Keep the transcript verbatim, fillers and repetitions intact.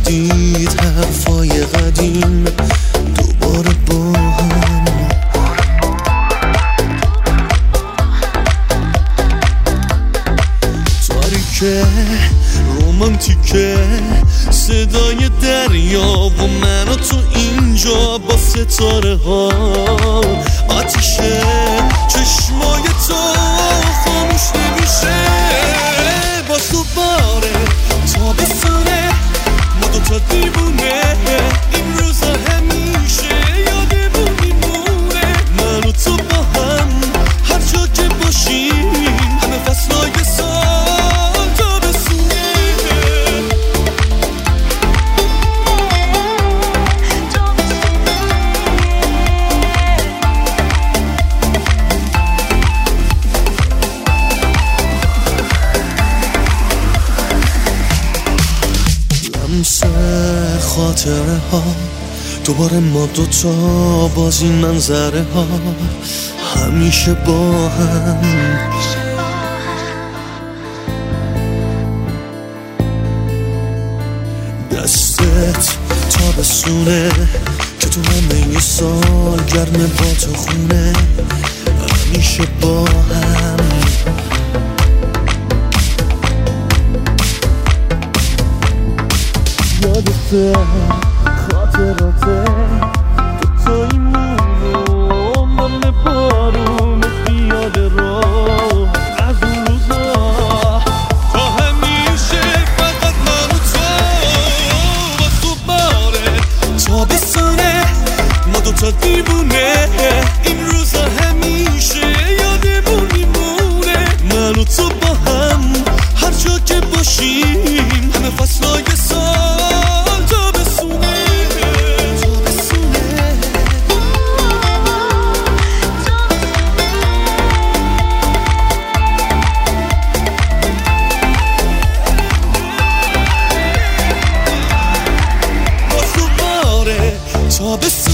جدید، حرفای قدیم دوباره با هم. تاریکه رومانتیکه، صدای دریا و من و تو اینجا با ستاره ها. آتیشه چشمای تو خاموش نمیشه، با دوباره تابستونه، ما دوتا دیوونه. این روزا همیشه یادمون میمونه، من و تو با هم هر جا که باشیم، همه فصلای سال تابستونه. لمسه خاطره ها، دوباره ما دوتا باز این منظره ها، همیشه با هم. دستت تابستونه که تو همه سال گرمه، با تو خونه همیشه با هم. یادته خاطراته دوتایی مونو، من بارون بیاد رو از اون روزا. تا همیشه فقط من و تو، با دوباره تابستونه، ما دوتا دیوونه. این روزا همیشه یادمون میمونه، من و تو با هم هر جا که باشیم، همه فصلای سال تابستونه.